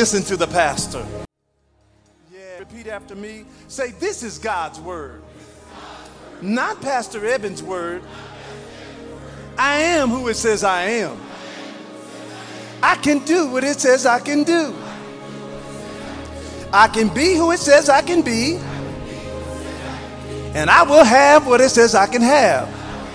Listen to the pastor. Yeah, repeat after me. Say, this is God's word. Not Pastor Evans' word. I am who it says I am. I can do what it says I can do. I can be who it says I can be. And I will have what it says I can have.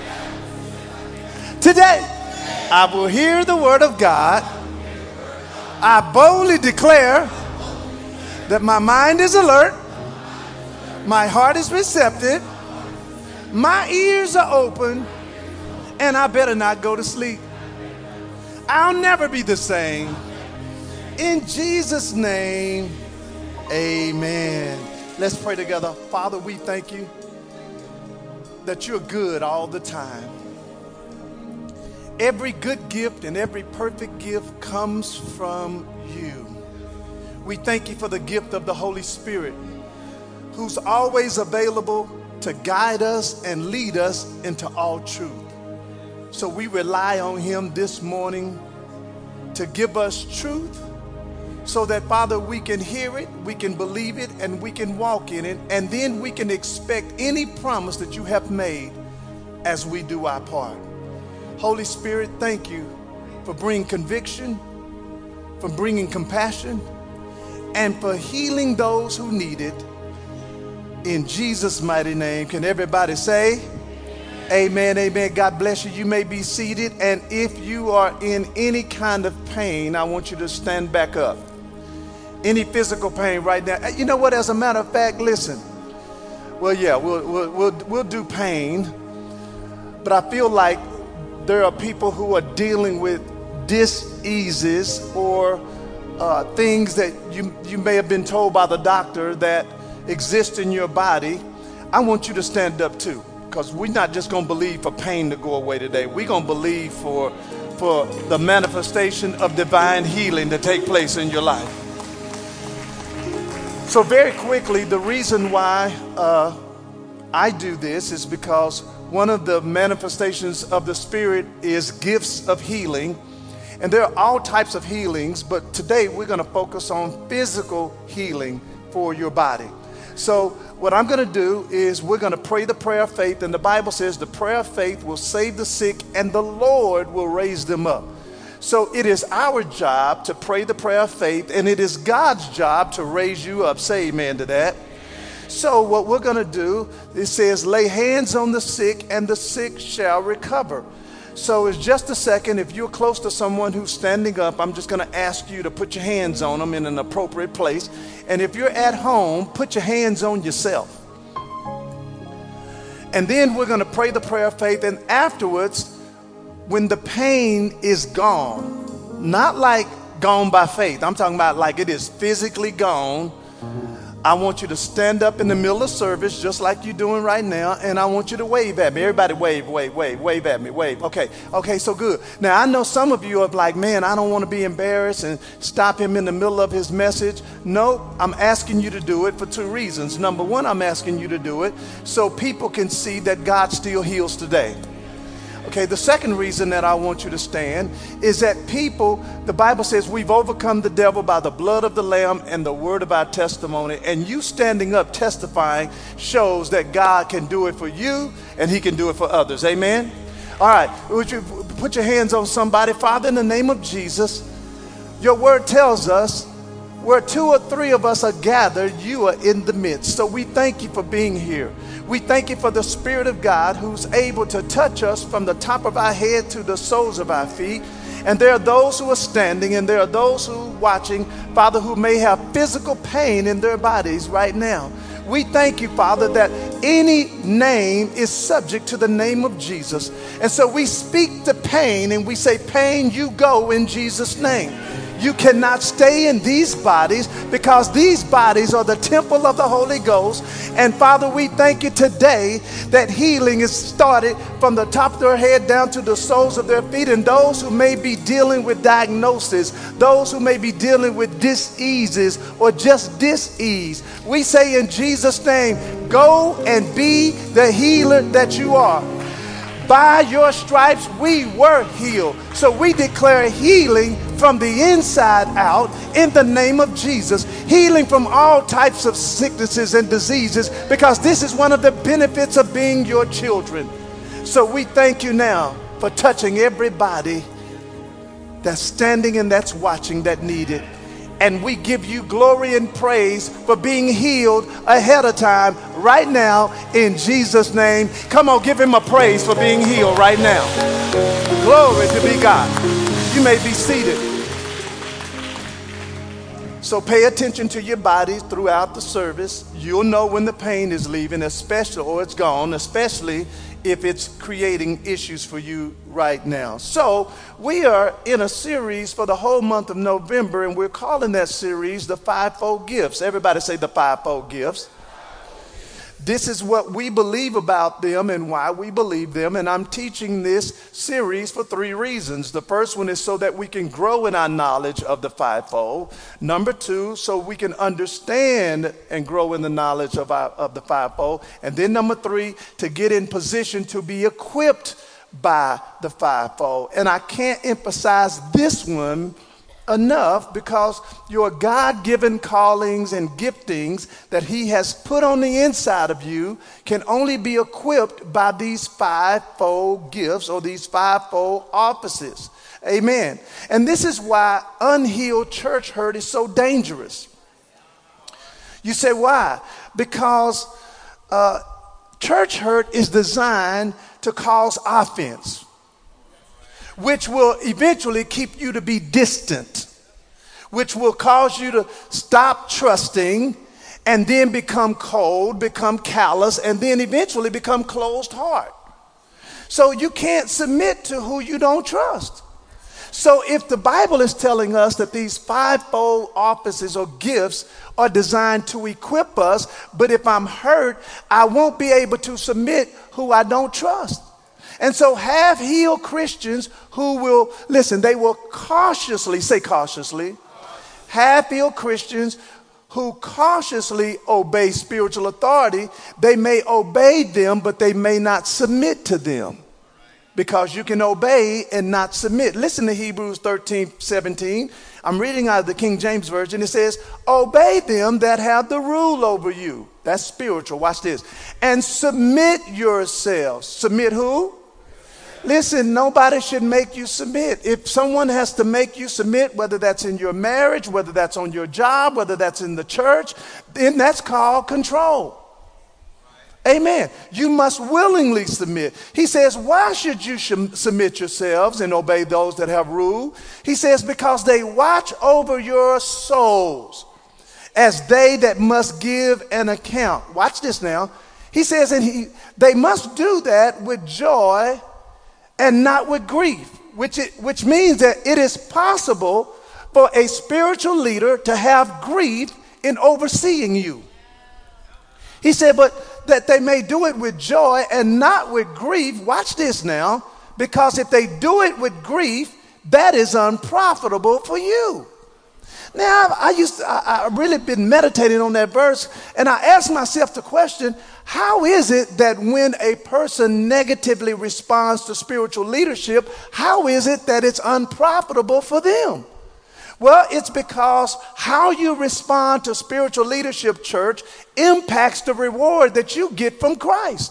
Today, I will hear the word of God. I boldly declare that my mind is alert, my heart is receptive, my ears are open, and I better not go to sleep. I'll never be the same. In Jesus' name, amen. Let's pray together. Father, we thank you that you're good all the time. Every good gift and every perfect gift comes from you. We thank you for the gift of the Holy Spirit, who's always available to guide us and lead us into all truth. So we rely on him this morning to give us truth so that, Father, we can hear it, we can believe it, and we can walk in it, and then we can expect any promise that you have made as we do our part. Holy Spirit, thank you for bringing conviction, for bringing compassion, and for healing those who need it. In Jesus' mighty name, can everybody say amen, amen. God bless you. You may be seated. And if you are in any kind of pain, I want you to stand back up. Any physical pain right now. You know what? As a matter of fact, listen. Well, yeah, we'll do pain. But I feel like there are people who are dealing with diseases or things that you may have been told by the doctor that exist in your body. I want you to stand up too, because we're not just going to believe for pain to go away today. We're going to believe for the manifestation of divine healing to take place in your life. So very quickly, the reason why I do this is because one of the manifestations of the Spirit is gifts of healing. And there are all types of healings, but today we're going to focus on physical healing for your body. So what I'm going to do is we're going to pray the prayer of faith. And the Bible says the prayer of faith will save the sick and the Lord will raise them up. So it is our job to pray the prayer of faith, and it is God's job to raise you up. Say amen to that. So what we're going to do, it says, lay hands on the sick and the sick shall recover. So it's just a second. If you're close to someone who's standing up, I'm just going to ask you to put your hands on them in an appropriate place. And if you're at home, put your hands on yourself. And then we're going to pray the prayer of faith. And afterwards, when the pain is gone, not like gone by faith, I'm talking about like it is physically gone, I want you to stand up in the middle of service just like you're doing right now, and I want you to wave at me. Everybody wave at me, wave. Okay, so good. Now, I know some of you are like, man, I don't want to be embarrassed and stop him in the middle of his message. No, I'm asking you to do it for two reasons. Number one, I'm asking you to do it so people can see that God still heals today. Okay, the second reason that I want you to stand is that people, the Bible says we've overcome the devil by the blood of the Lamb and the word of our testimony. And you standing up testifying shows that God can do it for you and he can do it for others. Amen? All right, would you put your hands on somebody? Father, in the name of Jesus, your word tells us where two or three of us are gathered, you are in the midst. So we thank you for being here. We thank you for the Spirit of God who's able to touch us from the top of our head to the soles of our feet. And there are those who are standing and there are those who are watching, Father, who may have physical pain in their bodies right now. We thank you, Father, that any name is subject to the name of Jesus. And so we speak to pain and we say, pain, you go in Jesus' name. You cannot stay in these bodies because these bodies are the temple of the Holy Ghost. And Father, we thank you today that healing is started from the top of their head down to the soles of their feet. And those who may be dealing with diagnosis, those who may be dealing with diseases or just dis-ease, we say in Jesus' name, go and be the healer that you are. By your stripes we were healed. So we declare healing from the inside out in the name of Jesus. Healing from all types of sicknesses and diseases, because this is one of the benefits of being your children. So we thank you now for touching everybody that's standing and that's watching that need it. And we give you glory and praise for being healed ahead of time right now in Jesus' name. Come on, give him a praise for being healed right now. Glory to be God. You may be seated. So pay attention to your body throughout the service. You'll know when the pain is leaving, especially, or it's gone, especially if it's creating issues for you right now. So we are in a series for the whole month of November, and we're calling that series the Fivefold Gifts. Everybody say the Fivefold Gifts. This is what we believe about them and why we believe them. And I'm teaching this series for 3 reasons. The first one is so that we can grow in our knowledge of the fivefold. Number 2, so we can understand and grow in the knowledge of the fivefold. And then number 3, to get in position to be equipped by the fivefold. And I can't emphasize this one enough, because your God-given callings and giftings that he has put on the inside of you can only be equipped by these fivefold gifts or these fivefold offices. Amen. And this is why unhealed church hurt is so dangerous. You say, why? Because church hurt is designed to cause offense, which will eventually keep you to be distant, which will cause you to stop trusting and then become cold, become callous, and then eventually become closed heart. So you can't submit to who you don't trust. So if the Bible is telling us that these fivefold offices or gifts are designed to equip us, but if I'm hurt, I won't be able to submit who I don't trust. And so half-healed Christians who will, listen, they will cautiously, say cautiously, half-healed Christians who cautiously obey spiritual authority, they may obey them, but they may not submit to them. Because you can obey and not submit. Listen to Hebrews 13:17. I'm reading out of the King James Version. It says, obey them that have the rule over you. That's spiritual. Watch this. And submit yourselves. Submit who? Listen, nobody should make you submit. If someone has to make you submit, whether that's in your marriage, whether that's on your job, whether that's in the church, then that's called control. Amen. You must willingly submit. He says, why should you submit yourselves and obey those that have rule? He says, because they watch over your souls as they that must give an account. Watch this now. He says, and they must do that with joy and not with grief, which means that it is possible for a spiritual leader to have grief in overseeing you. He said, but that they may do it with joy and not with grief. Watch this now, because if they do it with grief, that is unprofitable for you. Now, I really been meditating on that verse, and I asked myself the question, how is it that when a person negatively responds to spiritual leadership, how is it that it's unprofitable for them? Well, it's because how you respond to spiritual leadership, church, impacts the reward that you get from Christ.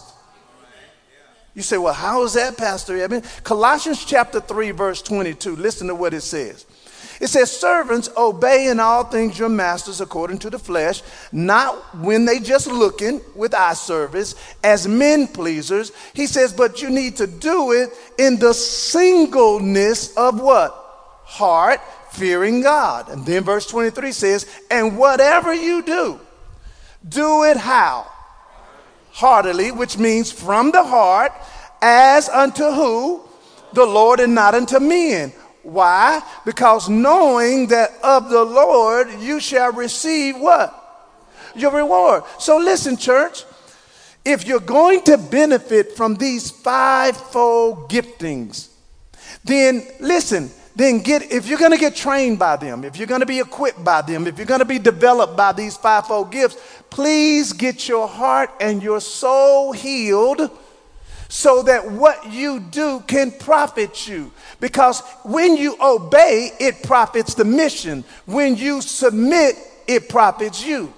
You say, well, how is that, Pastor Evan? Colossians chapter 3, verse 22. Listen to what it says. It says, servants, obey in all things your masters according to the flesh, not when they just looking with eye service as men pleasers. He says, but you need to do it in the singleness of what? Heart, fearing God. And then verse 23 says, and whatever you do, do it how? Heartily, which means from the heart, as unto who? The Lord, and not unto men. Why? Because knowing that of the Lord you shall receive what? Your reward. So listen, church, if you're going to benefit from these fivefold giftings, then listen, if you're going to get trained by them, if you're going to be equipped by them, if you're going to be developed by these fivefold gifts, please get your heart and your soul healed so that what you do can profit you. Because when you obey, it profits the mission. When you submit, it profits you.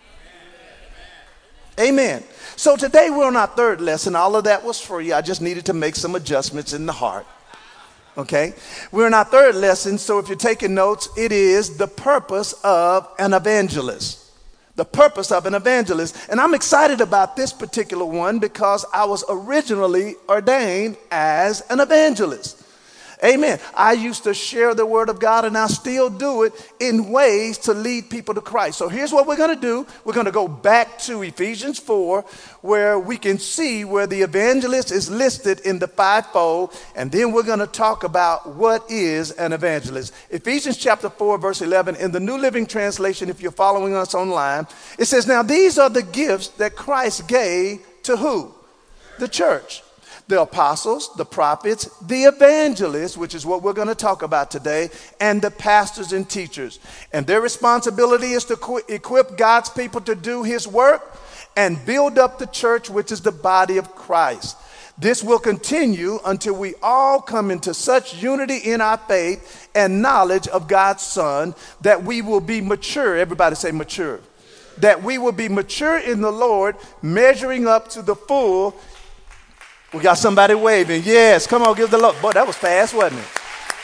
Amen. So today we're on our third lesson. All of that was free. I just needed to make some adjustments in the heart. Okay? We're in our third lesson, so if you're taking notes, it is the purpose of an evangelist. The purpose of an evangelist. And I'm excited about this particular one because I was originally ordained as an evangelist. Amen. I used to share the word of God, and I still do it in ways to lead people to Christ. So here's what we're going to do. We're going to go back to Ephesians 4, where we can see where the evangelist is listed in the fivefold. And then we're going to talk about what is an evangelist. Ephesians chapter 4, verse 11, in the New Living Translation, if you're following us online, it says, now these are the gifts that Christ gave to who? The church. The apostles, the prophets, the evangelists, which is what we're going to talk about today, and the pastors and teachers. And their responsibility is to equip God's people to do his work and build up the church, which is the body of Christ. This will continue until we all come into such unity in our faith and knowledge of God's Son that we will be mature. Everybody say mature. That we will be mature in the Lord, measuring up to the full. We got somebody waving. Yes, come on, give the Lord. Boy, that was fast, wasn't it?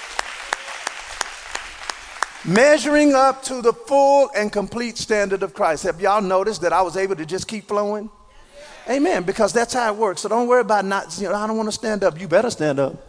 Measuring up to the full and complete standard of Christ. Have y'all noticed that I was able to just keep flowing? Amen, because that's how it works. So don't worry about not, I don't want to stand up. You better stand up.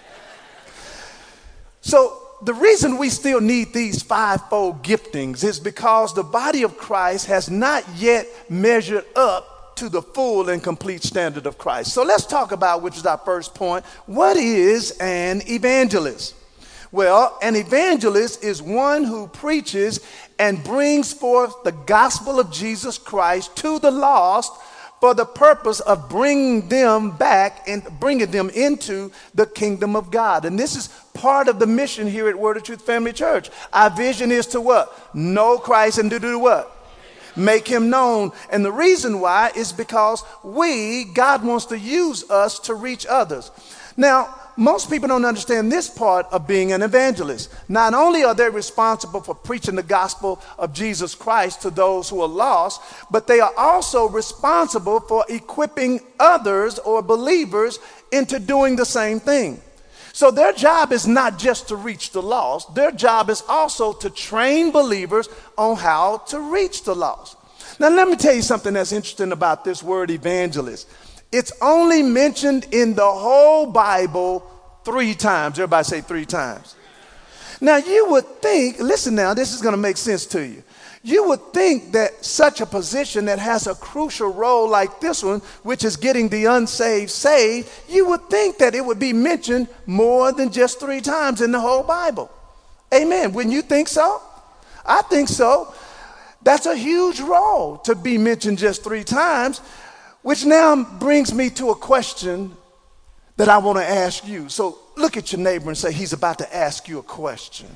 So the reason we still need these fivefold giftings is because the body of Christ has not yet measured up to the full and complete standard of Christ. So let's talk about, which is our first point, what is an evangelist? Well, an evangelist is one who preaches and brings forth the gospel of Jesus Christ to the lost for the purpose of bringing them back and bringing them into the kingdom of God. And this is part of the mission here at Word of Truth Family Church. Our vision is to what? Know Christ and to do what? Make him known. And the reason why is because God wants to use us to reach others. Now, most people don't understand this part of being an evangelist. Not only are they responsible for preaching the gospel of Jesus Christ to those who are lost, but they are also responsible for equipping others or believers into doing the same thing. So their job is not just to reach the lost. Their job is also to train believers on how to reach the lost. Now, let me tell you something that's interesting about this word evangelist. It's only mentioned in the whole Bible 3 times. Everybody say 3 times. Now, you would think, listen now, this is going to make sense to you. You would think that such a position that has a crucial role like this one, which is getting the unsaved saved, you would think that it would be mentioned more than just 3 times in the whole Bible. Amen. Wouldn't you think so? I think so. That's a huge role to be mentioned just 3 times, which now brings me to a question that I want to ask you. So look at your neighbor and say, he's about to ask you a question.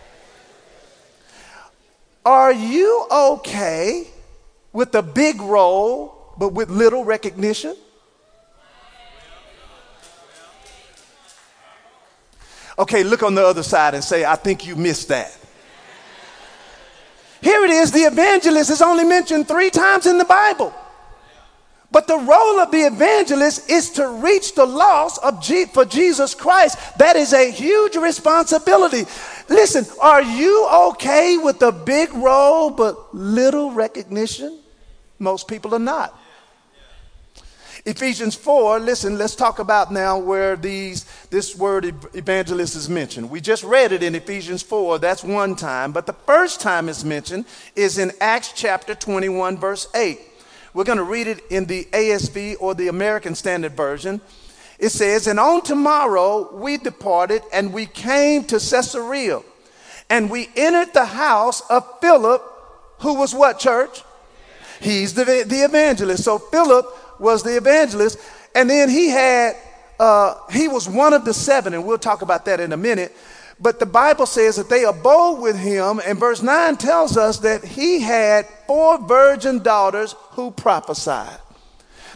Are you okay with a big role, but with little recognition? Okay, look on the other side and say, I think you missed that. Here it is, the evangelist is only mentioned 3 times in the Bible. But the role of the evangelist is to reach the lost for Jesus Christ. That is a huge responsibility. Listen, are you okay with a big role but little recognition? Most people are not. Ephesians 4, listen, let's talk about now where this word evangelist is mentioned. We just read it in Ephesians 4, that's one time. But the first time it's mentioned is in Acts chapter 21, verse 8. We're going to read it in the ASV or the American Standard Version. It says, and on tomorrow we departed and we came to Caesarea. And we entered the house of Philip, who was what, church? He's the evangelist. So Philip was the evangelist. And then he was one of the 7, and we'll talk about that in a minute. But the Bible says that they abode with him, and verse 9 tells us that he had 4 virgin daughters who prophesied.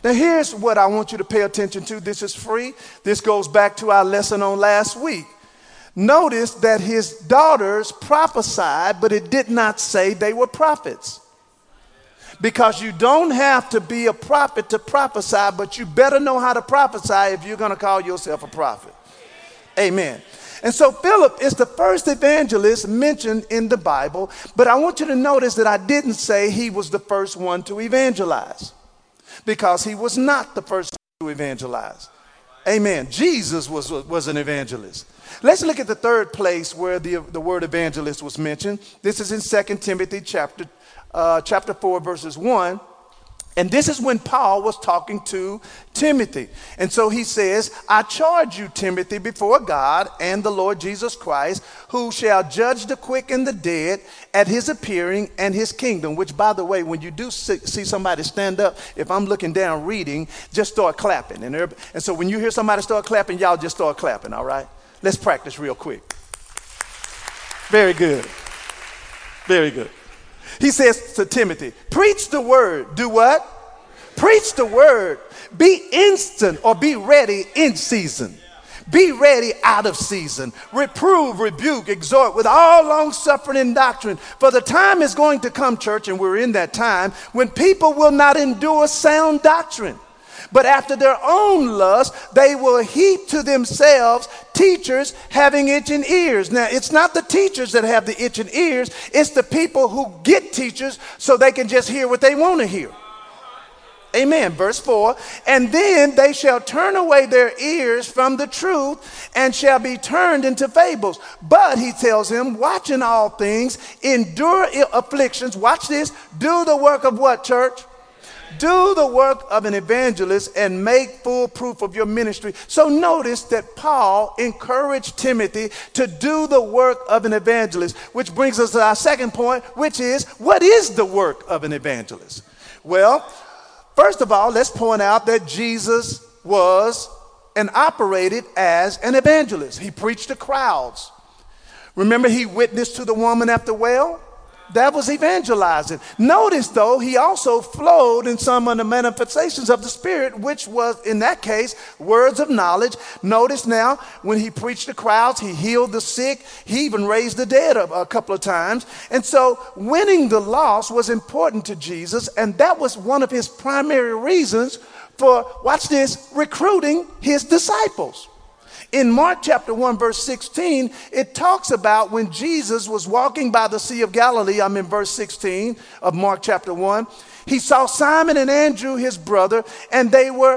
Now, here's what I want you to pay attention to. This is free. This goes back to our lesson on last week. Notice that his daughters prophesied, but it did not say they were prophets. Because you don't have to be a prophet to prophesy, but you better know how to prophesy if you're going to call yourself a prophet. Amen. And so Philip is the first evangelist mentioned in the Bible, but I want you to notice that I didn't say he was the first one to evangelize, because he was not the first to evangelize. Amen. Jesus was an evangelist. Let's look at the third place where the word evangelist was mentioned. This is in 2 Timothy chapter 4, verses 1. And this is when Paul was talking to Timothy. And so he says, I charge you, Timothy, before God and the Lord Jesus Christ, who shall judge the quick and the dead at his appearing and his kingdom. Which, by the way, when you do see somebody stand up, if I'm looking down reading, just start clapping. And so when you hear somebody start clapping, y'all just start clapping, all right? Let's practice real quick. Very good. Very good. He says to Timothy, preach the word. Do what? Preach the word. Be instant or be ready in season. Be ready out of season. Reprove, rebuke, exhort with all long suffering and doctrine. For the time is going to come, church, and we're in that time, when people will not endure sound doctrine. But after their own lust, they will heap to themselves teachers having itching ears. Now, it's not the teachers that have the itching ears. It's the people who get teachers so they can just hear what they want to hear. Amen. Verse 4, and then they shall turn away their ears from the truth and shall be turned into fables. But he tells him, watch in all things, endure afflictions. Watch this. Do the work of what, church? Do the work of an evangelist and make full proof of your ministry. So notice that Paul encouraged Timothy to do the work of an evangelist, which brings us to our second point, which is, what is the work of an evangelist? Well, first of all, let's point out that Jesus was and operated as an evangelist. He preached to crowds. Remember, he witnessed to the woman at the well? That was evangelizing. Notice, though, he also flowed in some of the manifestations of the Spirit, which was, in that case, words of knowledge. Notice now, when he preached to crowds, he healed the sick. He even raised the dead a couple of times. And so winning the lost was important to Jesus, and that was one of his primary reasons for, watch this, recruiting his disciples. In Mark chapter 1, verse 16, it talks about when Jesus was walking by the Sea of Galilee. I'm in verse 16 of Mark chapter 1. He saw Simon and Andrew, his brother, and they were,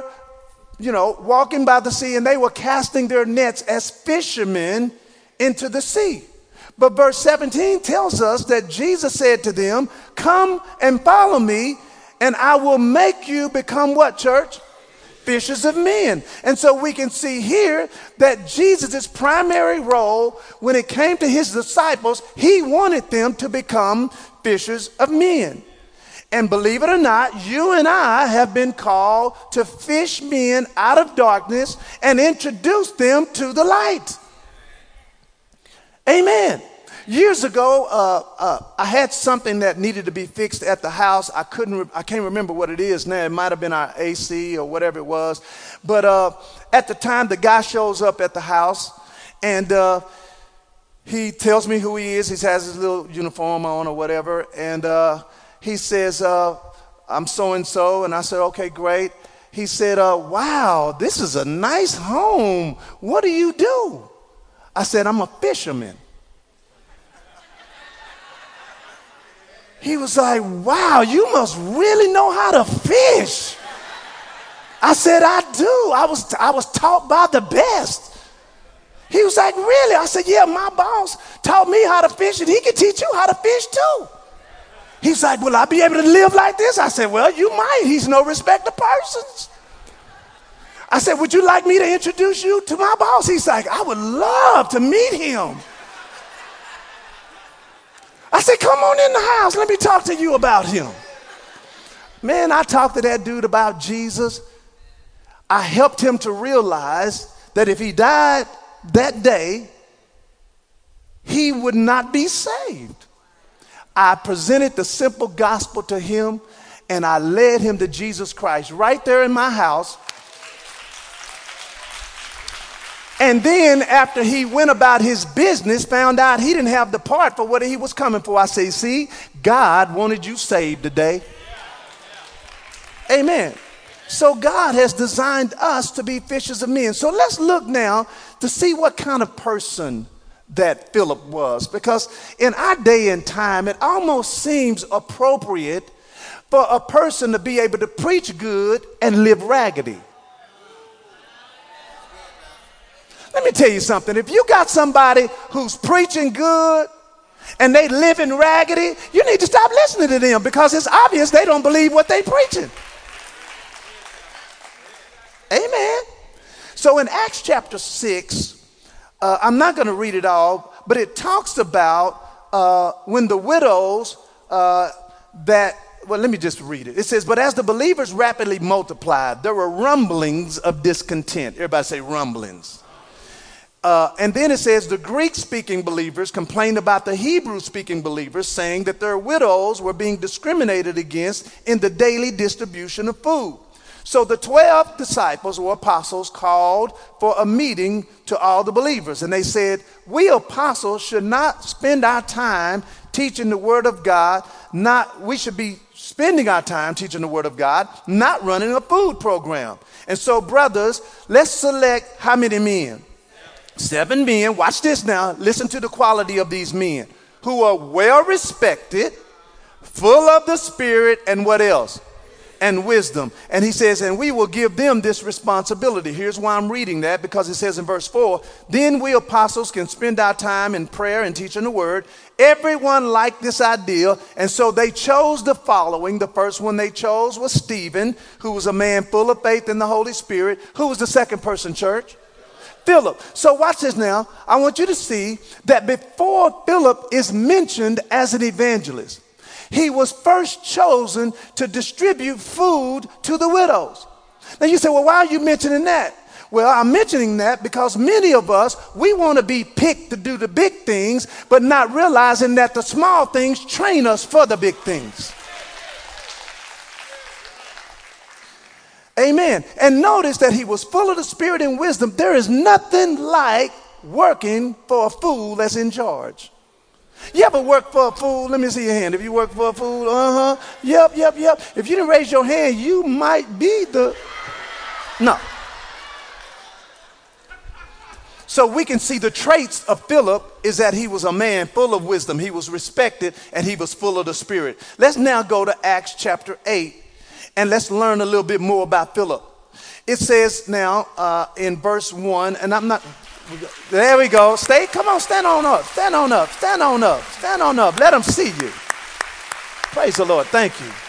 walking by the sea, and they were casting their nets as fishermen into the sea. But verse 17 tells us that Jesus said to them, come and follow me, and I will make you become what, church? Fishers of men. And so we can see here that Jesus' primary role when it came to his disciples, he wanted them to become fishers of men. And believe it or not, you and I have been called to fish men out of darkness and introduce them to the light. Amen. Years ago, I had something that needed to be fixed at the house. I can't remember what it is now. It might have been our AC or whatever it was. But at the time, the guy shows up at the house, and he tells me who he is. He has his little uniform on or whatever. And he says, I'm so-and-so. And I said, okay, great. He said, wow, this is a nice home. What do you do? I said, I'm a fisherman. He was like, wow, you must really know how to fish. I said, I do. I was taught by the best. He was like, really? I said, yeah, my boss taught me how to fish, and he can teach you how to fish too. He's like, will I be able to live like this? I said, well, you might. He's no respecter of persons. I said, would you like me to introduce you to my boss? He's like, I would love to meet him. I said, come on in the house. Let me talk to you about him. Man, I talked to that dude about Jesus. I helped him to realize that if he died that day, he would not be saved. I presented the simple gospel to him, and I led him to Jesus Christ right there in my house. And then after he went about his business, found out he didn't have the part for what he was coming for. I say, see, God wanted you saved today. Amen. So God has designed us to be fishers of men. So let's look now to see what kind of person that Philip was. Because in our day and time, it almost seems appropriate for a person to be able to preach good and live raggedy. Let me tell you something. If you got somebody who's preaching good and they living raggedy, you need to stop listening to them, because it's obvious they don't believe what they preaching. Amen. So in Acts chapter 6, I'm not going to read it all, but it talks about when the widows let me just read it. It says, but as the believers rapidly multiplied, there were rumblings of discontent. Everybody say rumblings. And then it says the Greek-speaking believers complained about the Hebrew-speaking believers, saying that their widows were being discriminated against in the daily distribution of food. So the 12 disciples or apostles called for a meeting to all the believers. And they said, we apostles should not spend our time teaching the word of God. We should be spending our time teaching the word of God, not running a food program. And so, brothers, let's select how many men? 7 men. Watch this now. Listen to the quality of these men, who are well respected, full of the Spirit, and what else? And wisdom. And he says, and we will give them this responsibility. Here's why I'm reading that, because it says in verse 4, then we apostles can spend our time in prayer and teaching the word. Everyone liked this idea, and so they chose the following. The first one they chose was Stephen, who was a man full of faith in the Holy Spirit. Who was the second person, church? Philip. So watch this now. I want you to see that before Philip is mentioned as an evangelist, he was first chosen to distribute food to the widows. Now you say, well, why are you mentioning that? Well, I'm mentioning that because many of us, we want to be picked to do the big things, but not realizing that the small things train us for the big things. Amen. And notice that he was full of the Spirit and wisdom. There is nothing like working for a fool that's in charge. You ever work for a fool? Let me see your hand. If you work for a fool, Yep. If you didn't raise your hand, you might be No. So we can see the traits of Philip is that he was a man full of wisdom. He was respected and he was full of the Spirit. Let's now go to Acts chapter 8 and let's learn a little bit more about Philip. It says now in verse 1, and I'm not... There we go. Come on, stand on up. Stand on up. Stand on up. Stand on up. Let them see you. Praise the Lord. Thank you.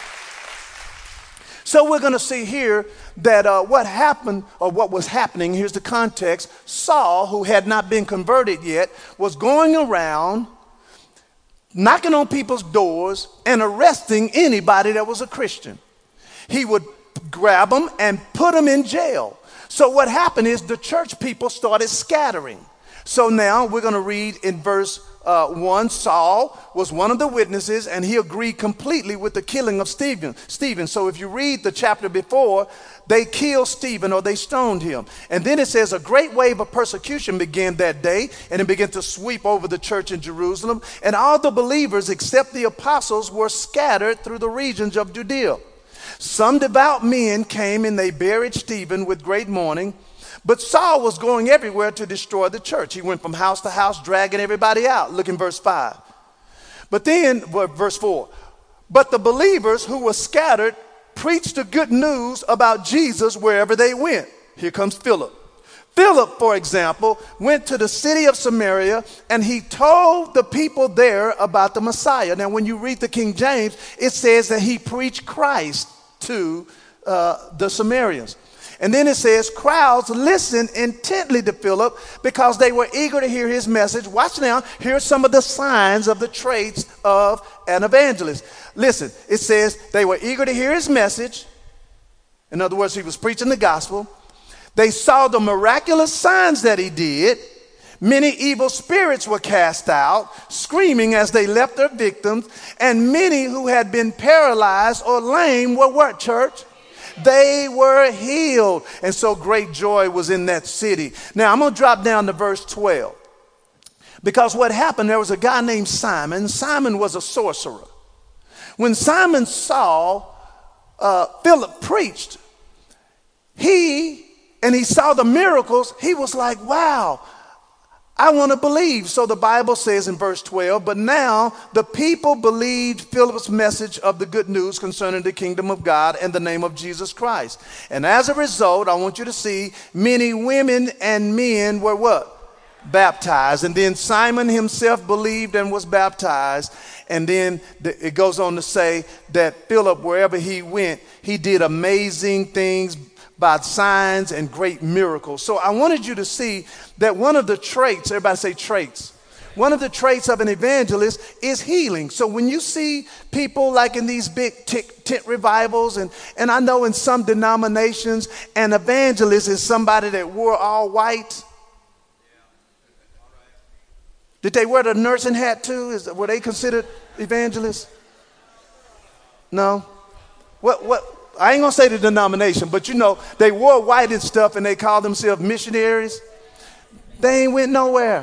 So we're going to see here that what happened, or what was happening, here's the context. Saul, who had not been converted yet, was going around knocking on people's doors and arresting anybody that was a Christian. He would grab them and put them in jail. So what happened is the church people started scattering. So now we're going to read in verse 1, Saul was one of the witnesses, and he agreed completely with the killing of Stephen. So if you read the chapter before, they killed Stephen, or they stoned him. And then it says a great wave of persecution began that day, and it began to sweep over the church in Jerusalem. And all the believers except the apostles were scattered through the regions of Judea. Some devout men came and they buried Stephen with great mourning, but Saul was going everywhere to destroy the church. He went from house to house, dragging everybody out. Look in verse 5. But then, verse 4, but the believers who were scattered preached the good news about Jesus wherever they went. Here comes Philip. Philip, for example, went to the city of Samaria, and he told the people there about the Messiah. Now, when you read the King James, it says that he preached Christ to the Samaritans. And then it says crowds listened intently to Philip because they were eager to hear his message. Watch now. Here's some of the signs of the traits of an evangelist. Listen, it says they were eager to hear his message. In other words, he was preaching the gospel. They saw the miraculous signs that he did Many evil spirits were cast out, screaming as they left their victims, and many who had been paralyzed or lame were what, church? They were healed. And so great joy was in that city. Now I'm going to drop down to verse 12. Because what happened, there was a guy named Simon. Simon was a sorcerer. When Simon saw Philip preached, he saw the miracles, he was like, wow, I want to believe. So the Bible says in verse 12, but now the people believed Philip's message of the good news concerning the kingdom of God and the name of Jesus Christ. And as a result, I want you to see many women and men were what? Baptized. And then Simon himself believed and was baptized. And then it goes on to say that Philip, wherever he went, he did amazing things by signs and great miracles. So I wanted you to see that one of the traits, everybody say traits. One of the traits of an evangelist is healing. So when you see people like in these big tent revivals, and I know in some denominations, an evangelist is somebody that wore all white. Did they wear the nursing hat too? Were they considered evangelists? No? What? I ain't gonna say the denomination, but you know, they wore white and stuff and they called themselves missionaries. They ain't went nowhere.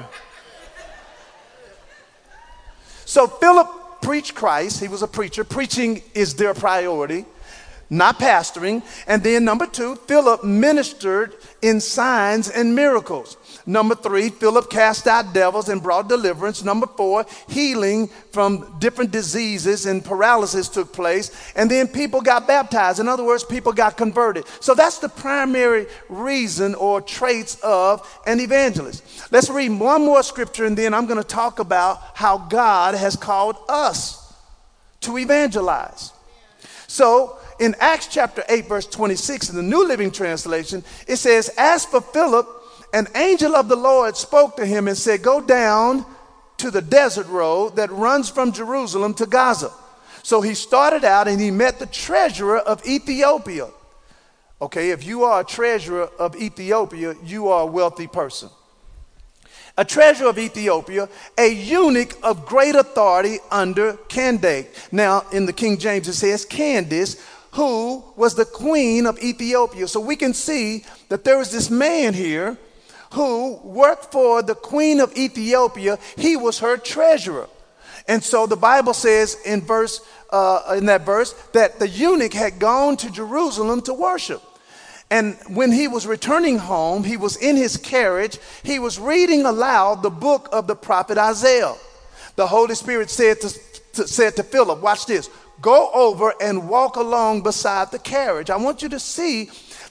So Philip preached Christ. He was a preacher. Preaching is their priority, not pastoring. And then number 2, Philip ministered in signs and miracles. Number 3, Philip cast out devils and brought deliverance. Number 4, healing from different diseases and paralysis took place. And then people got baptized. In other words, people got converted. So that's the primary reason or traits of an evangelist. Let's read one more scripture and then I'm going to talk about how God has called us to evangelize. So in Acts chapter 8, verse 26 in the New Living Translation, it says, as for Philip, an angel of the Lord spoke to him and said, go down to the desert road that runs from Jerusalem to Gaza. So he started out and he met the treasurer of Ethiopia. Okay, if you are a treasurer of Ethiopia, you are a wealthy person. A treasurer of Ethiopia, a eunuch of great authority under Candace. Now, in the King James, it says Candace, who was the queen of Ethiopia. So we can see that there was this man here who worked for the queen of Ethiopia. He was her treasurer. And so the Bible says in that verse that the eunuch had gone to Jerusalem to worship. And when he was returning home, he was in his carriage. He was reading aloud the book of the prophet Isaiah. The Holy Spirit said to Philip, watch this, go over and walk along beside the carriage. I want you to see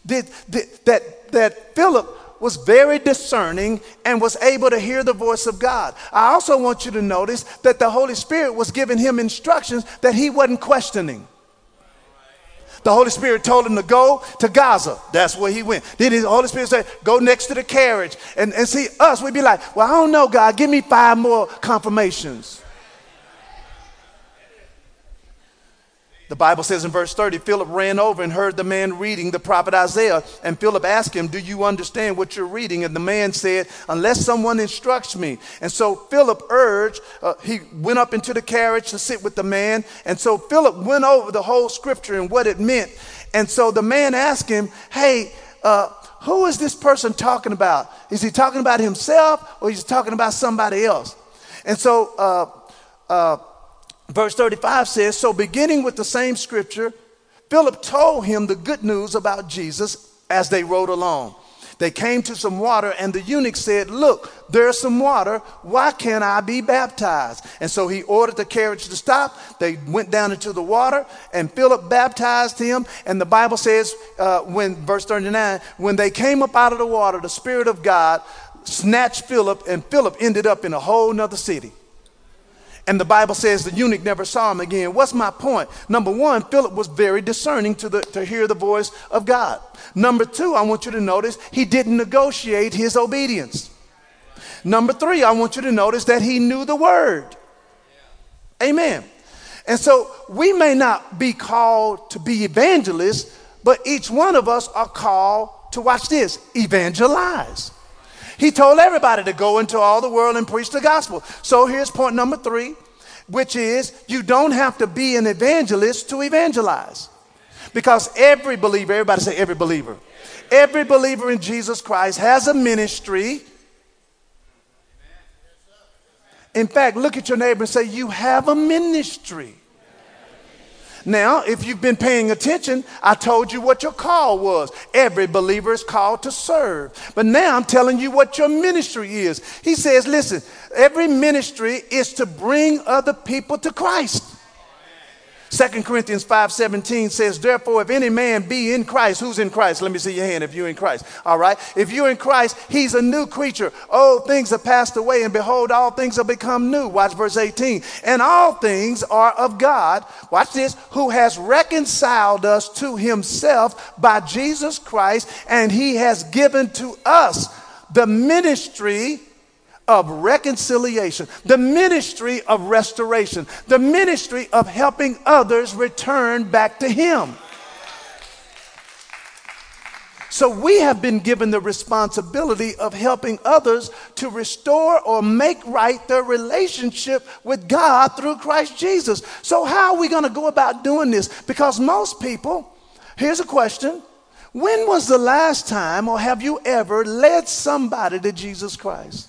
that Philip was very discerning and was able to hear the voice of God. I also want you to notice that the Holy Spirit was giving him instructions that he wasn't questioning. The Holy Spirit told him to go to Gaza. That's where he went. Then the Holy Spirit said, go next to the carriage. And see, us, we'd be like, well, I don't know, God, give me 5 more confirmations. The Bible says in verse 30, Philip ran over and heard the man reading the prophet Isaiah. And Philip asked him, do you understand what you're reading? And the man said, unless someone instructs me. And so Philip urged, he went up into the carriage to sit with the man. And so Philip went over the whole scripture and what it meant. And so the man asked him, hey, who is this person talking about? Is he talking about himself or is he talking about somebody else? And so verse 35 says, so beginning with the same scripture, Philip told him the good news about Jesus as they rode along. They came to some water and the eunuch said, look, there's some water. Why can't I be baptized? And so he ordered the carriage to stop. They went down into the water and Philip baptized him. And the Bible says, verse 39, when they came up out of the water, the Spirit of God snatched Philip and Philip ended up in a whole nother city. And the Bible says the eunuch never saw him again. What's my point? Number 1, Philip was very discerning to hear the voice of God. Number 2, I want you to notice he didn't negotiate his obedience. Number 3, I want you to notice that he knew the word. Amen. And so we may not be called to be evangelists, but each one of us are called to, watch this, evangelize. He told everybody to go into all the world and preach the gospel. So here's point number 3, which is you don't have to be an evangelist to evangelize. Because every believer, everybody say every believer in Jesus Christ has a ministry. In fact, look at your neighbor and say, you have a ministry. Now, if you've been paying attention, I told you what your call was. Every believer is called to serve. But now I'm telling you what your ministry is. He says, listen, every ministry is to bring other people to Christ. 2 Corinthians 5:17 says, therefore, if any man be in Christ, who's in Christ? Let me see your hand if you're in Christ. All right. If you're in Christ, he's a new creature. Old things have passed away, and behold, all things have become new. Watch verse 18. And all things are of God. Watch this. Who has reconciled us to himself by Jesus Christ, and he has given to us the ministry of reconciliation, the ministry of restoration, the ministry of helping others return back to him. So we have been given the responsibility of helping others to restore or make right their relationship with God through Christ Jesus. So how are we going to go about doing this? Because most people, here's a question: when was the last time, or have you ever led somebody to Jesus Christ?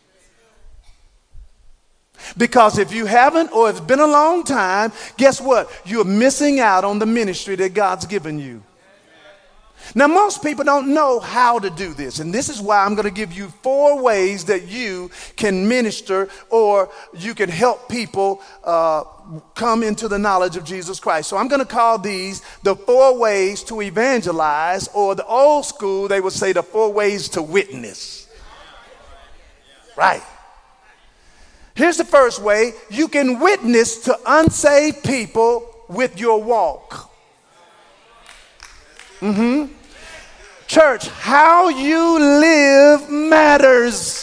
Because if you haven't, or it's been a long time, guess what? You're missing out on the ministry that God's given you. Now, most people don't know how to do this. And this is why I'm going to give you 4 ways that you can minister, or you can help people come into the knowledge of Jesus Christ. So I'm going to call these the 4 ways to evangelize, or the old school, they would say the 4 ways to witness. Right. Here's the first way. You can witness to unsaved people with your walk. Church, how you live matters.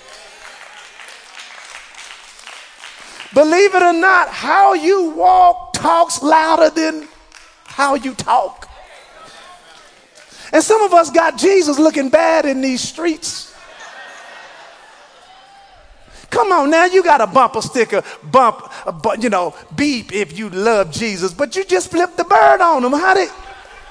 Believe it or not, how you walk talks louder than how you talk. And some of us got Jesus looking bad in these streets. Come on now, you got a bumper sticker, beep if you love Jesus, but you just flipped the bird on them. How did?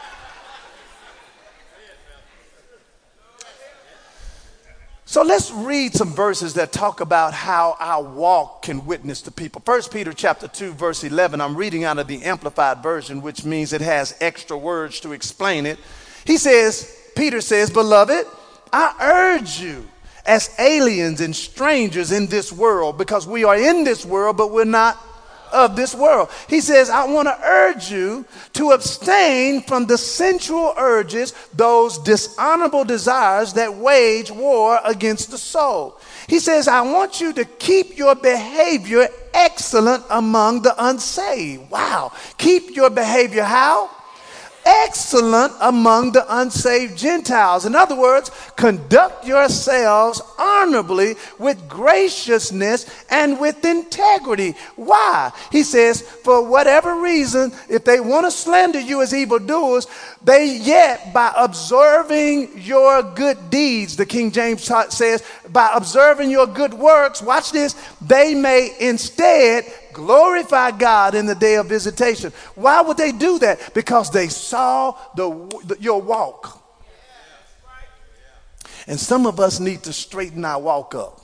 So let's read some verses that talk about how our walk can witness to people. 1 Peter chapter 2, verse 11. I'm reading out of the Amplified Version, which means it has extra words to explain it. Peter says, beloved, I urge you, as aliens and strangers in this world, because we are in this world, but we're not of this world. He says, I want to urge you to abstain from the sensual urges, those dishonorable desires that wage war against the soul. He says, I want you to keep your behavior excellent among the unsaved. Wow. Keep your behavior how? Excellent among the unsaved Gentiles. In other words, conduct yourselves honorably with graciousness and with integrity. Why? He says, for whatever reason, if they want to slander you as evildoers, they yet by observing your good deeds, the King James says, by observing your good works, watch this, they may instead glorify God in the day of visitation. Why would they do that? Because they saw your walk. And some of us need to straighten our walk up.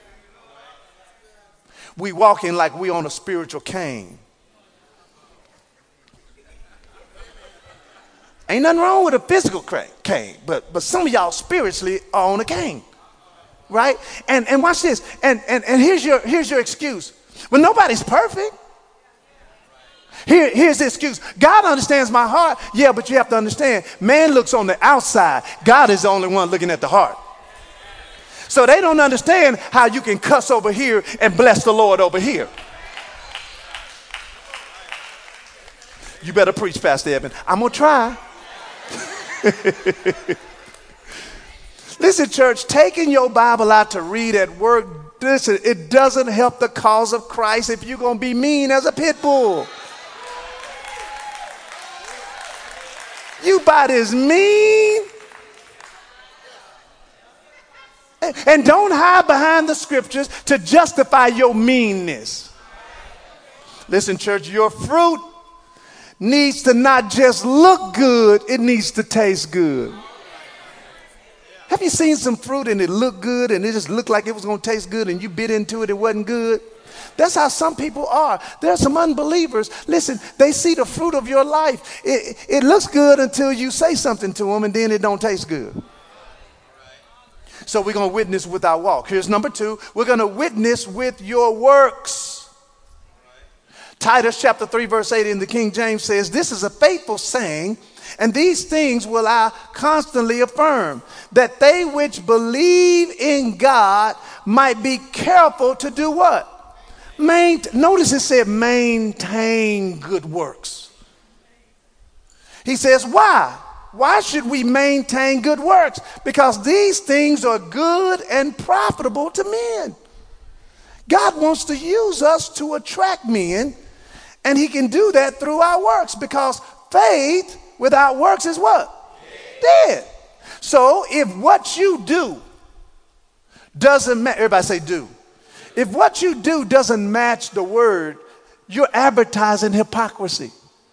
We walking like we on a spiritual cane. Ain't nothing wrong with a physical cane, but some of y'all spiritually are on a cane, right? And watch this. And here's your excuse. Well, nobody's perfect. Here's the excuse. God understands my heart. Yeah, but you have to understand, man looks on the outside. God is the only one looking at the heart. So they don't understand how you can cuss over here and bless the Lord over here. You better preach, Pastor Evan. I'm going to try. Listen, church, taking your Bible out to read at work, listen, it doesn't help the cause of Christ if you're going to be mean as a pit bull. You about as mean. And don't hide behind the scriptures to justify your meanness. Listen, church, your fruit needs to not just look good, it needs to taste good. Have you seen some fruit and it looked good and it just looked like it was going to taste good and you bit into it, it wasn't good? That's how some people are. There are some unbelievers. Listen, they see the fruit of your life. It looks good until you say something to them and then it don't taste good. So we're going to witness with our walk. Here's number 2. We're going to witness with your works. Titus chapter 3 verse 8 in the King James says, this is a faithful saying, and these things will I constantly affirm, that they which believe in God might be careful to do what? Notice it said maintain good works. He says, why? Why should we maintain good works? Because these things are good and profitable to men. God wants to use us to attract men, and he can do that through our works, because faith without works is what? Dead. So if what you do doesn't match, everybody say do. If what you do doesn't match the word, you're advertising hypocrisy.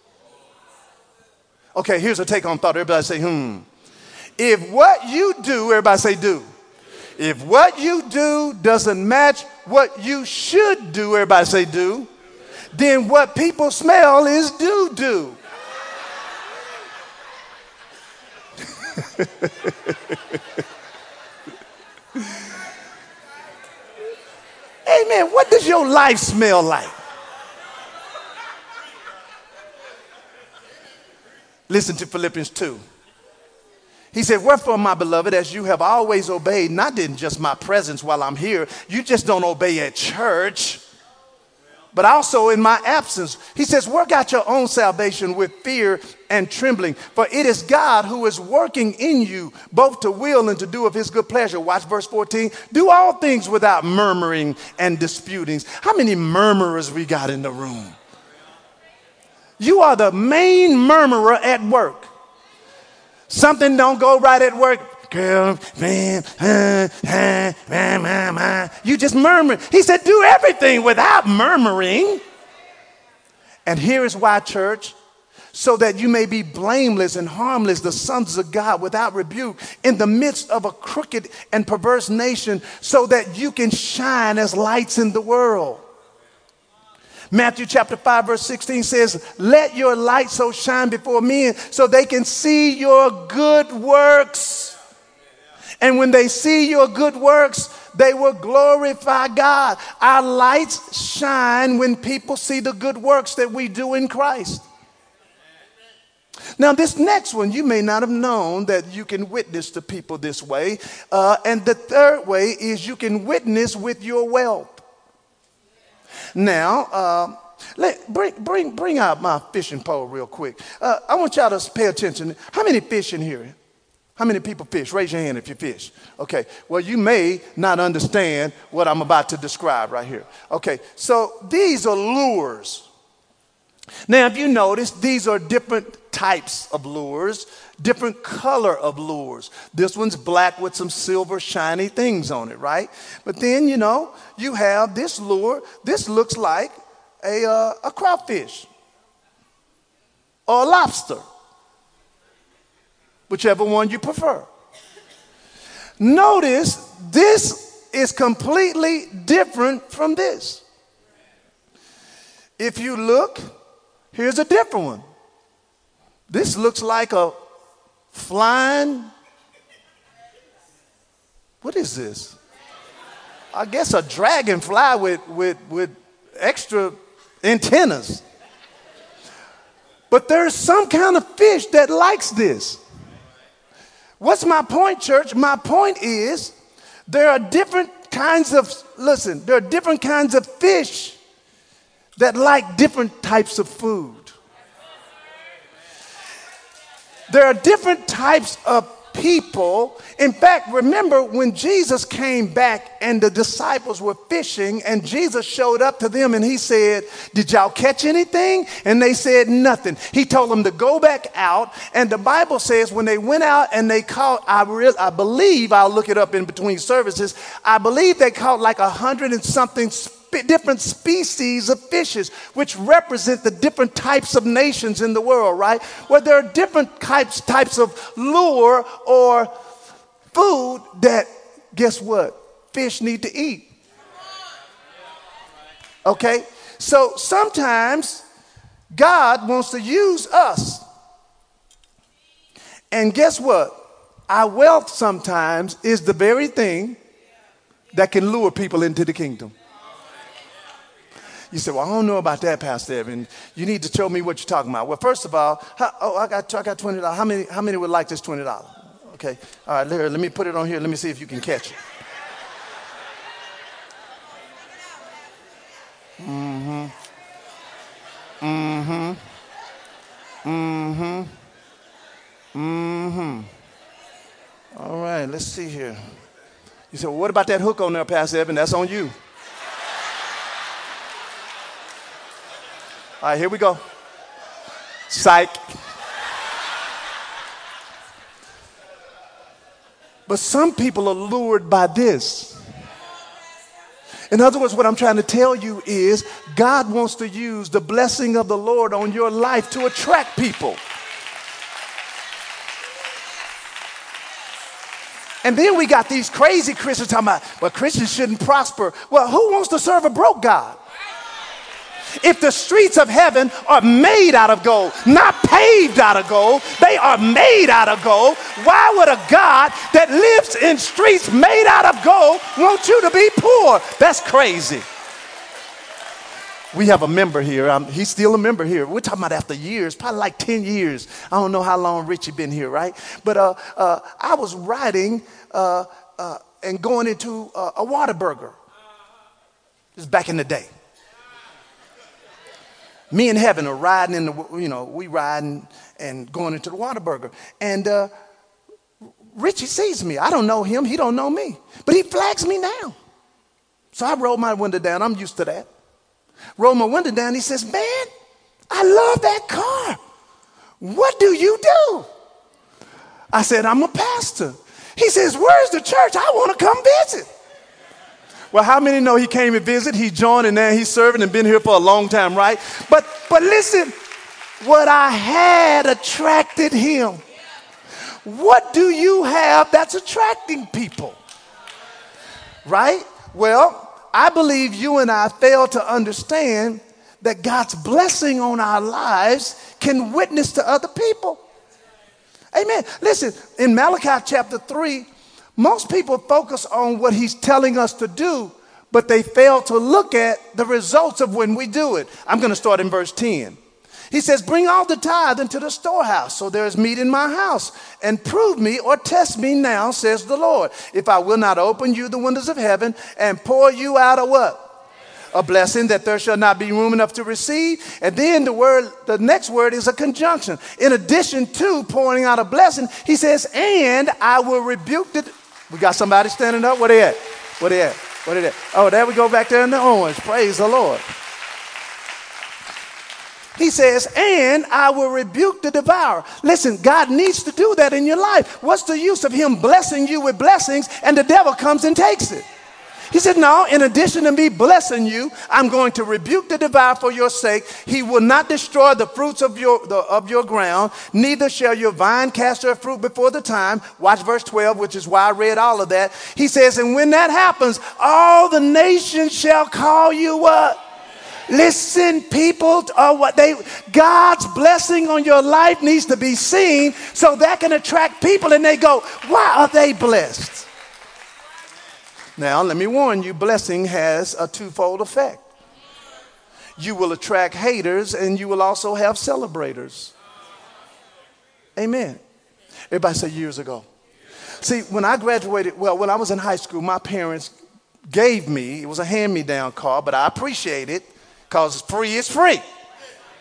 Okay, here's a take on thought. Everybody say, If what you do, everybody say do. If what you do doesn't match what you should do, everybody say do, then what people smell is do. Amen. What does your life smell like? Listen to Philippians 2. He said, wherefore, my beloved, as you have always obeyed, not in just my presence while I'm here, you just don't obey at church, but also in my absence. He says, work out your own salvation with fear and trembling, for it is God who is working in you, both to will and to do of his good pleasure. Watch verse 14. Do all things without murmuring and disputings. How many murmurers we got in the room? You are the main murmurer at work. Something don't go right at work. Girl, man, you just murmur. He said, do everything without murmuring. And here is why, church, so that you may be blameless and harmless, the sons of God, without rebuke, in the midst of a crooked and perverse nation, so that you can shine as lights in the world. Matthew chapter 5 verse 16 says, let your light so shine before men so they can see your good works. And when they see your good works, they will glorify God. Our lights shine when people see the good works that we do in Christ. Now, this next one, you may not have known that you can witness to people this way. And the third way is you can witness with your wealth. Now, bring out my fishing pole real quick. I want y'all to pay attention. How many fish in here? How many people fish? Raise your hand if you fish. Okay, well, you may not understand what I'm about to describe right here. Okay, so these are lures. Now, if you notice, these are different types of lures, different color of lures. This one's black with some silver shiny things on it, right? But then, you have this lure. This looks like a crawfish or a lobster, whichever one you prefer. Notice this is completely different from this. If you look, here's a different one. This looks like a flying, what is this? I guess a dragonfly with extra antennas. But there's some kind of fish that likes this. What's my point, church? My point is there are different kinds of fish that like different types of food. There are different types of people. In fact, remember when Jesus came back and the disciples were fishing and Jesus showed up to them and he said, did y'all catch anything? And they said nothing. He told them to go back out. And the Bible says when they went out and they caught, I believe, I'll look it up in between services, I believe they caught like 100 and something different species of fishes, which represent the different types of nations in the world, right? Where there are different types of lure or food that, guess what? Fish need to eat. Okay? So sometimes God wants to use us. And guess what? Our wealth sometimes is the very thing that can lure people into the kingdom. You say, well, I don't know about that, Pastor Evan. You need to show me what you're talking about. Well, first of all, I got $20. How many would like this $20? Okay. All right, let me put it on here. Let me see if you can catch it. Mm-hmm. Mm-hmm. Mm-hmm. Mm-hmm. All right, let's see here. You say, well, what about that hook on there, Pastor Evan? That's on you. All right, here we go. Psych. But some people are lured by this. In other words, what I'm trying to tell you is God wants to use the blessing of the Lord on your life to attract people. And then we got these crazy Christians talking about, well, Christians shouldn't prosper. Well, who wants to serve a broke God? If the streets of heaven are made out of gold, not paved out of gold, they are made out of gold, why would a God that lives in streets made out of gold want you to be poor? That's crazy. We have a member here. He's still a member here. We're talking about after years, probably like 10 years. I don't know how long Richie been here, right? But I was riding and going into a Whataburger. This is back in the day. Me and Heaven are riding we riding and going into the Whataburger. And Richie sees me. I don't know him. He don't know me. But he flags me down. So I roll my window down. I'm used to that. Roll my window down. He says, man, I love that car. What do you do? I said, I'm a pastor. He says, where's the church? I want to come visit. Well, how many know he came and visited? He joined and now he's serving and been here for a long time, right? But listen, what I had attracted him. What do you have that's attracting people? Right? Well, I believe you and I fail to understand that God's blessing on our lives can witness to other people. Amen. Listen, in Malachi chapter 3, most people focus on what he's telling us to do, but they fail to look at the results of when we do it. I'm going to start in verse 10. He says, bring all the tithe into the storehouse, so there is meat in my house, and prove me or test me now, says the Lord, if I will not open you the windows of heaven and pour you out a what? A blessing that there shall not be room enough to receive. And then the next word is a conjunction. In addition to pouring out a blessing, he says, and I will rebuke the... We got somebody standing up? Where they at? Where they at? Where they at? Oh, there we go back there in the orange. Praise the Lord. He says, and I will rebuke the devourer. Listen, God needs to do that in your life. What's the use of him blessing you with blessings and the devil comes and takes it? He said, no, in addition to me blessing you, I'm going to rebuke the devourer for your sake. He will not destroy the fruits of your ground, neither shall your vine cast her fruit before the time. Watch verse 12, which is why I read all of that. He says, and when that happens, all the nations shall call you what? Listen, people, God's blessing on your life needs to be seen so that can attract people and they go, why are they blessed? Now, let me warn you, blessing has a twofold effect. You will attract haters and you will also have celebrators. Amen. Everybody say years ago. See, when I graduated, when I was in high school, my parents gave me, it was a hand-me-down car, but I appreciate it because free is free.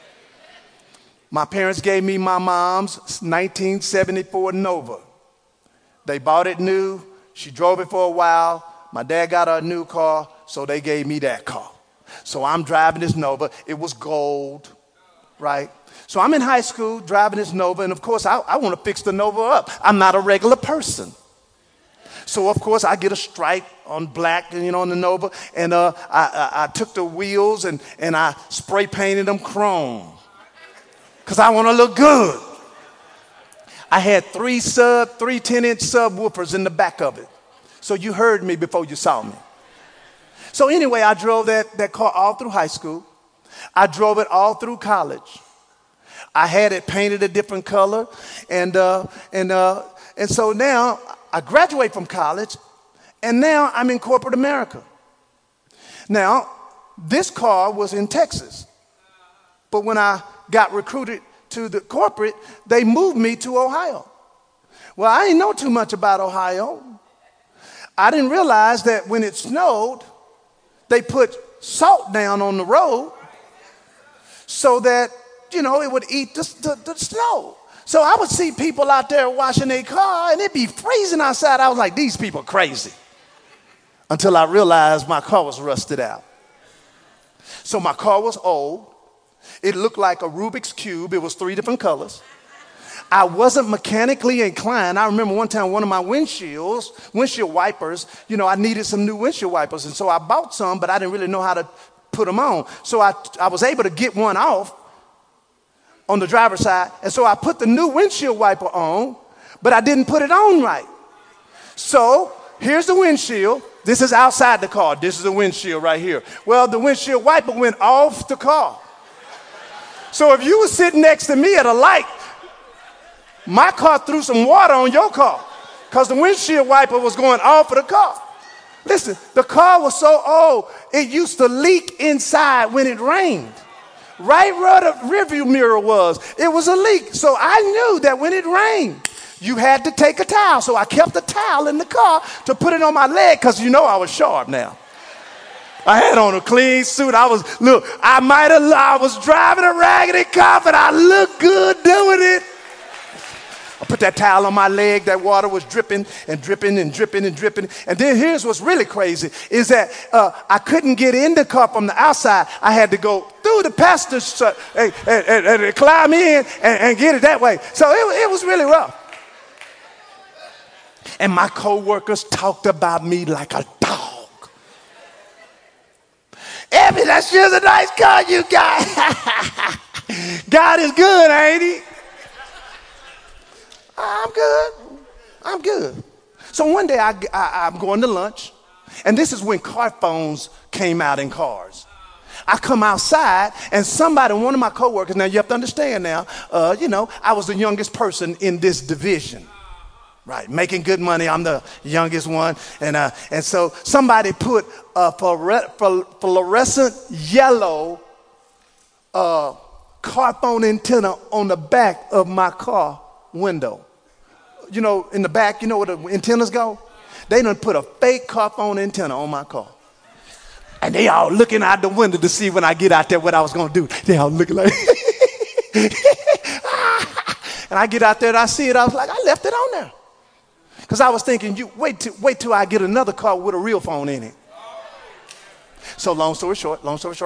My parents gave me my mom's 1974 Nova. They bought it new. She drove it for a while. My dad got her a new car, so they gave me that car. So I'm driving this Nova. It was gold, right? So I'm in high school driving this Nova, and of course I want to fix the Nova up. I'm not a regular person. So of course I get a stripe on black, on the Nova, and I took the wheels and I spray painted them chrome because I want to look good. I had three 10-inch subwoofers in the back of it. So you heard me before you saw me. So anyway, I drove that car all through high school. I drove it all through college. I had it painted a different color. And so now I graduate from college, and now I'm in corporate America. Now, this car was in Texas. But when I got recruited to the corporate, they moved me to Ohio. Well, I didn't know too much about Ohio. I didn't realize that when it snowed, they put salt down on the road so that, it would eat the snow. So I would see people out there washing their car, and it'd be freezing outside. I was like, these people are crazy. Until I realized my car was rusted out. So my car was old. It looked like a Rubik's Cube. It was 3 different colors. I wasn't mechanically inclined. I remember one time one of my windshield wipers, I needed some new windshield wipers. And so I bought some, but I didn't really know how to put them on. So I was able to get one off on the driver's side. And so I put the new windshield wiper on, but I didn't put it on right. So here's the windshield. This is outside the car. This is the windshield right here. Well, the windshield wiper went off the car. So if you were sitting next to me at a light, my car threw some water on your car because the windshield wiper was going off of the car. Listen, the car was so old, it used to leak inside when it rained. Right where the rearview mirror was, it was a leak. So I knew that when it rained, you had to take a towel. So I kept the towel in the car to put it on my leg because I was sharp now. I had on a clean suit. I was driving a raggedy car, but I looked good doing it. I put that towel on my leg. That water was dripping and dripping and dripping and dripping. And then here's what's really crazy is that I couldn't get in the car from the outside. I had to go through the passenger and climb in and get it that way. So it was really rough. And my coworkers talked about me like a dog. Abby, that's just a nice car you got. God is good, ain't he? I'm good. So one day I'm going to lunch, and this is when car phones came out in cars. I come outside, and one of my coworkers, now you have to understand now, I was the youngest person in this division. Right, making good money. I'm the youngest one. And so somebody put a fluorescent yellow car phone antenna on the back of my car window. In the back, where the antennas go? They done put a fake car phone antenna on my car. And they all looking out the window to see when I get out there what I was going to do. They all looking like... And I get out there and I see it. I was like, I left it on there. Because I was thinking, you wait till I get another car with a real phone in it. So long story short,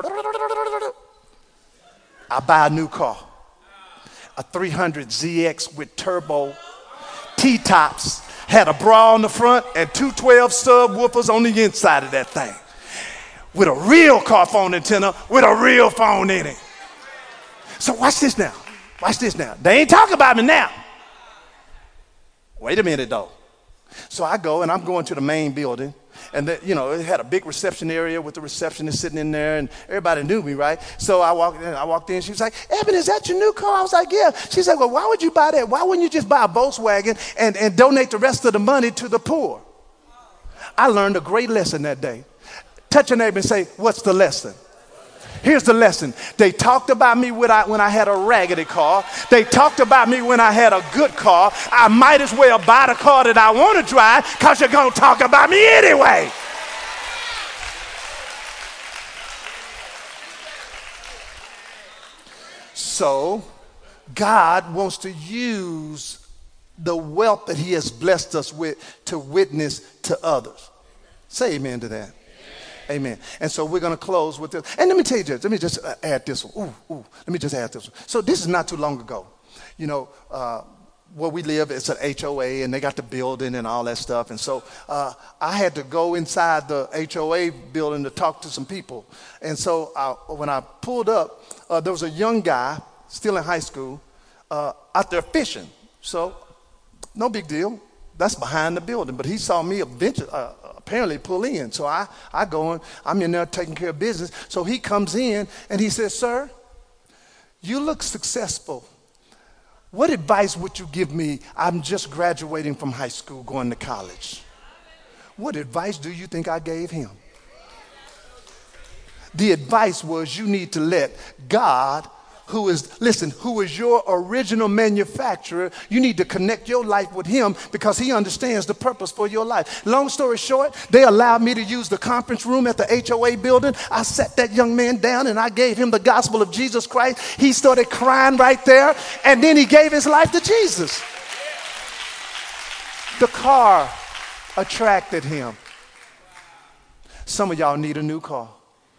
I buy a new car. A 300ZX with turbo T-tops. Had a bra on the front and 212 subwoofers on the inside of that thing. With a real car phone antenna with a real phone in it. So watch this now. They ain't talking about me now. Wait a minute though. So I go and I'm going to the main building, and it had a big reception area with the receptionist sitting in there, and everybody knew me, right? So I walked in. She was like, "Evan, is that your new car?" I was like, "Yeah." She's like, "Well, why would you buy that? Why wouldn't you just buy a Volkswagen and donate the rest of the money to the poor?" I learned a great lesson that day. Touch your neighbor and say, "What's the lesson?" Here's the lesson. They talked about me when I had a raggedy car. They talked about me when I had a good car. I might as well buy the car that I want to drive because you're going to talk about me anyway. So God wants to use the wealth that he has blessed us with to witness to others. Say amen to that. Amen. And so we're going to close with this. And let me tell you this. Let me just add this one. Let me just add this one. So this is not too long ago. You know, where we live, it's an HOA, and they got the building and all that stuff. And so I had to go inside the HOA building to talk to some people. And so when I pulled up, there was a young guy, still in high school, out there fishing. So no big deal. That's behind the building. But he saw me apparently pull in. So I go in. I'm in there taking care of business. So he comes in, and he says, "Sir, you look successful. What advice would you give me? I'm just graduating from high school, going to college." What advice do you think I gave him? The advice was, you need to let God, who is your original manufacturer, you need to connect your life with him because he understands the purpose for your life. Long story short, they allowed me to use the conference room at the HOA building. I sat that young man down and I gave him the gospel of Jesus Christ. He started crying right there, and then he gave his life to Jesus. The car attracted him. Some of y'all need a new car.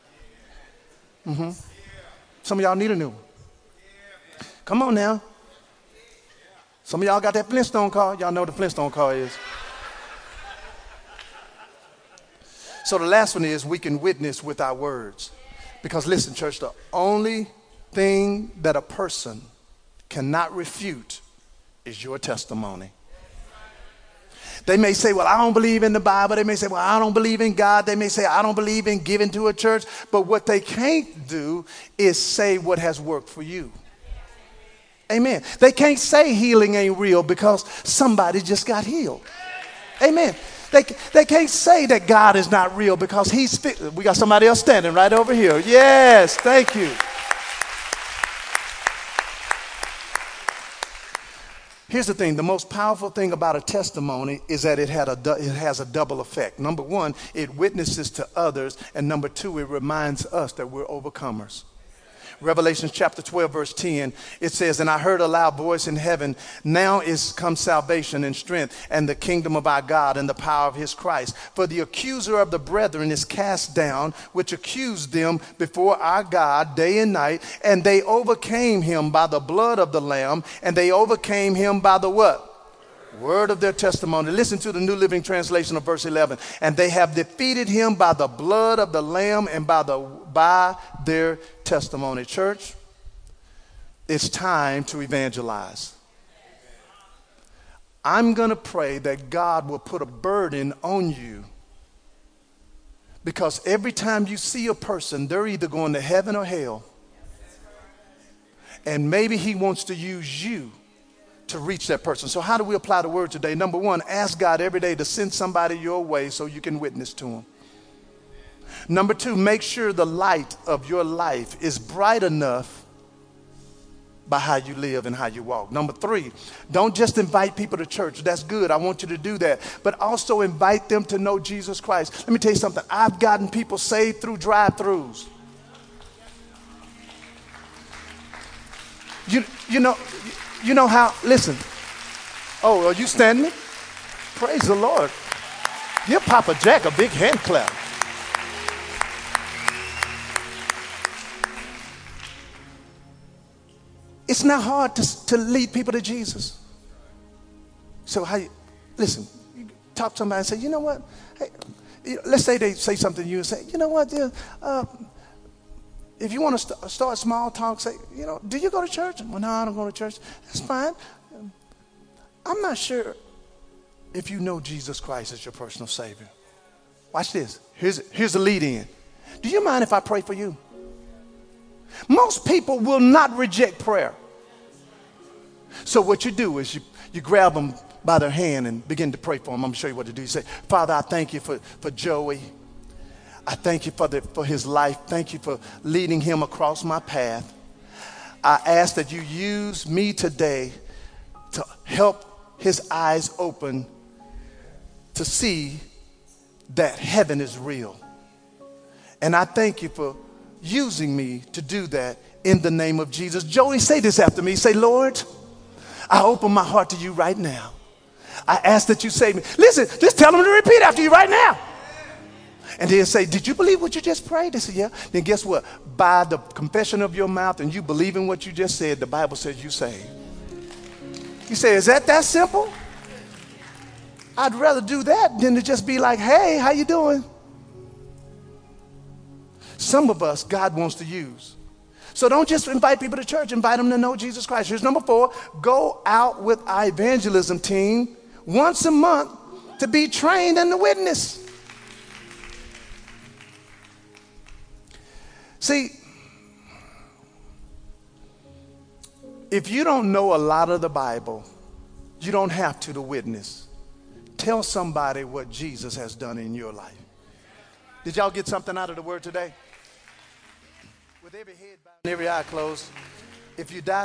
Some of y'all need a new one. Come on now. Some of y'all got that Flintstone car. Y'all know what the Flintstone car is. So the last one is, we can witness with our words. Because listen, church, the only thing that a person cannot refute is your testimony. They may say, "Well, I don't believe in the Bible." They may say, "Well, I don't believe in God." They may say, "I don't believe in giving to a church." But what they can't do is say what has worked for you. Amen. They can't say healing ain't real because somebody just got healed. Amen. They can't say that God is not real because we got somebody else standing right over here. Yes, thank you. Here's the thing. The most powerful thing about a testimony is that it has a double effect. Number one, it witnesses to others. And number two, it reminds us that we're overcomers. Revelation chapter 12, verse 10, it says, "And I heard a loud voice in heaven, now is come salvation and strength and the kingdom of our God and the power of his Christ. For the accuser of the brethren is cast down, which accused them before our God day and night. And they overcame him by the blood of the Lamb, and they overcame him by the" what? Word of their testimony. Listen to the New Living Translation of verse 11. "And they have defeated him by the blood of the Lamb and by their testimony." Church, it's time to evangelize. I'm going to pray that God will put a burden on you, because every time you see a person, they're either going to heaven or hell. And maybe he wants to use you to reach that person. So how do we apply the word today? Number one, ask God every day to send somebody your way so you can witness to them. Number two, make sure the light of your life is bright enough by how you live and how you walk. Number three, don't just invite people to church. That's good. I want you to do that. But also invite them to know Jesus Christ. Let me tell you something. I've gotten people saved through drive-thrus. You know how, listen. Oh, are you standing? Praise the Lord. Give Papa Jack a big hand clap. It's not hard to lead people to Jesus. So listen, you talk to somebody and say, "You know what? Hey, let's say they say something to you and say, "You know what, if you want to start small talk, say, do you go to church?" "Well, no, I don't go to church." "That's fine. I'm not sure if you know Jesus Christ as your personal Savior. Watch this. Here's the lead in. Do you mind if I pray for you?" Most people will not reject prayer. So what you do is you grab them by their hand and begin to pray for them. I'm going to show you what to do. You say, "Father, I thank you for Joey. I thank you for his life. Thank you for leading him across my path. I ask that you use me today to help his eyes open to see that heaven is real. And I thank you for using me to do that in the name of Jesus." Joey, say this after me. Say, "Lord, I open my heart to you right now. I ask that you save me. Listen, just tell them to repeat after you right now. And then say, did you believe what you just prayed? They say, yeah. Then guess what? By the confession of your mouth and you believe in what you just said, the Bible says you saved. You say, is that simple? I'd rather do that than to just be like, hey, how you doing? Some of us, God wants to use. So don't just invite people to church, invite them to know Jesus Christ. Here's number 4, go out with our evangelism team once a month to be trained in the witness. See, if you don't know a lot of the Bible, you don't have to witness. Tell somebody what Jesus has done in your life. Did y'all get something out of the word today? With every head bowed and every eye closed, if you die